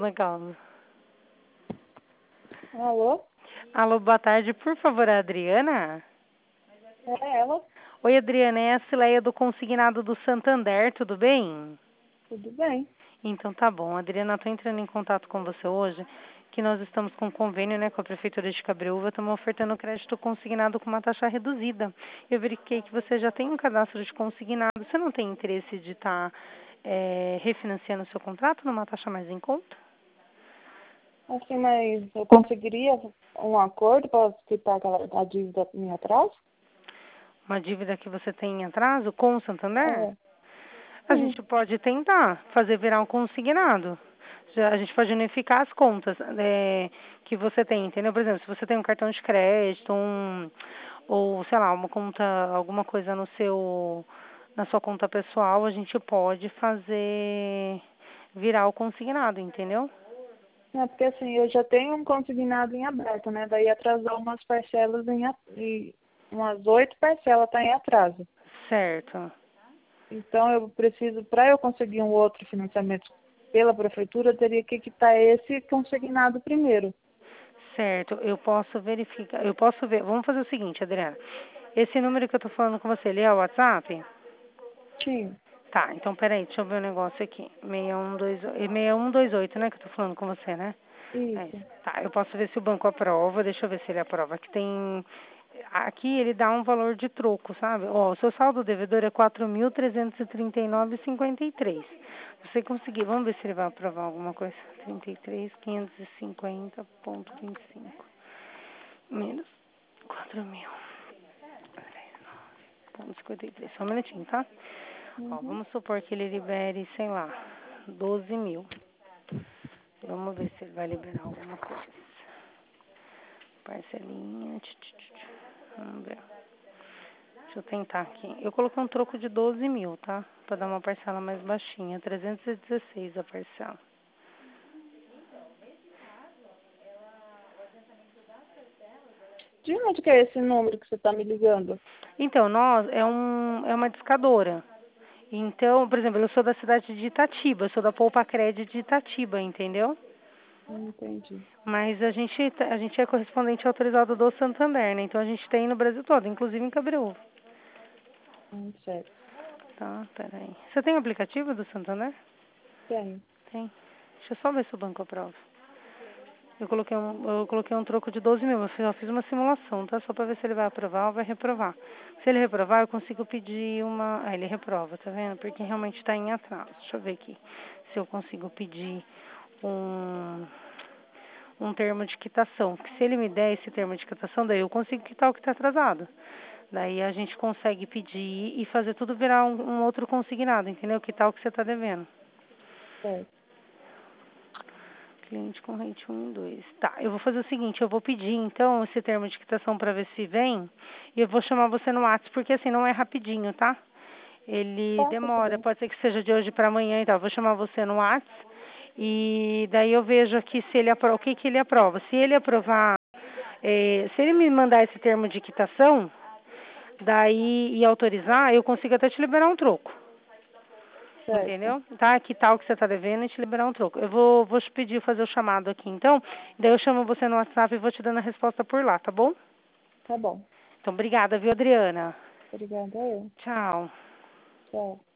Legal. Alô? Alô, boa tarde. Por favor, a Adriana? É ela? Oi, Adriana. É a Cileia do Consignado do Santander, tudo bem? Tudo bem? Então tá bom. Adriana, estou entrando em contato com você hoje, que nós estamos com um convênio, né, com a Prefeitura de Cabreúva, estamos ofertando crédito consignado com uma taxa reduzida. Eu verifiquei que você já tem um cadastro de consignado. Você não tem interesse de estar refinanciando o seu contrato numa taxa mais em conta? Assim, mas eu conseguiria um acordo para quitar a dívida minha atrás? Uma dívida que você tem em atraso com o Santander? É, A sim. gente pode tentar fazer virar um consignado. A gente pode unificar as contas que você tem, entendeu? Por exemplo, se você tem um cartão de crédito, ou sei lá, uma conta, alguma coisa na sua conta pessoal, a gente pode fazer virar o consignado, entendeu? É porque assim, eu já tenho um consignado em aberto, né? Daí atrasou umas parcelas e umas 8 parcelas tá em atraso. Certo. Então eu preciso, para eu conseguir um outro financiamento pela prefeitura, eu teria que quitar esse consignado primeiro. Certo, eu posso verificar, eu posso ver. Vamos fazer o seguinte, Adriana. Esse número que eu tô falando com você, ele é o WhatsApp? Sim, Tá, então peraí, deixa eu ver o negócio aqui. 6128, né, que eu tô falando com você, né? É isso. isso. Tá, eu posso ver se o banco aprova, deixa eu ver se ele aprova. Aqui ele dá um valor de troco, sabe? Ó, o seu saldo devedor é 4.339,53. Você conseguir, vamos ver se ele vai aprovar alguma coisa. 33.550,25 menos 4.039,53. Só um minutinho, tá? Ó, Uhum. vamos supor que ele libere, sei lá, 12 mil. Vamos ver se ele vai liberar alguma coisa. Parcelinha. Vamos ver. Deixa eu tentar aqui. Eu coloquei um troco de 12 mil, tá? Pra dar uma parcela mais baixinha. 316 a parcela. De onde que é esse número que você está me ligando? Então, nós é uma discadora. Então, por exemplo, eu sou da cidade de Itatiba, eu sou da Poupa Cred de Itatiba, entendeu? Entendi. Mas a gente é correspondente autorizado do Santander, né? Então a gente tem no Brasil todo, inclusive em Cabreúva. Certo. Tá, peraí. Você tem aplicativo do Santander? Tem. Tem. Deixa eu só ver se o banco aprova. Eu coloquei um troco de 12 mil, eu só fiz uma simulação, tá? Só pra ver se ele vai aprovar ou vai reprovar. Se ele reprovar, eu consigo pedir uma... Ah, ele reprova, tá vendo? Porque realmente tá em atraso. Deixa eu ver aqui se eu consigo pedir um, um termo de quitação. Que se ele me der esse termo de quitação, daí eu consigo quitar o que tá atrasado. Daí a gente consegue pedir e fazer tudo virar um outro consignado, entendeu? Quitar o que você tá devendo. Certo. Cliente com rate 1 e 2. Tá, eu vou fazer o seguinte, eu vou pedir então esse termo de quitação para ver se vem e eu vou chamar você no WhatsApp, porque assim não é rapidinho, tá? Ele Tá, tudo demora, bem. pode ser que seja de hoje para amanhã, então eu vou chamar você no WhatsApp e daí eu vejo aqui se ele aprova, o que que ele aprova. Se ele aprovar, se ele me mandar esse termo de quitação, daí e autorizar, eu consigo até te liberar um troco. Certo. Entendeu? Tá? Que tal que você tá devendo e te liberar um troco. Eu vou te pedir fazer o chamado aqui, então. Daí eu chamo você no WhatsApp e vou te dando a resposta por lá, tá bom? Tá bom. Então, obrigada, viu, Adriana? Obrigada, eu. Tchau. Tchau.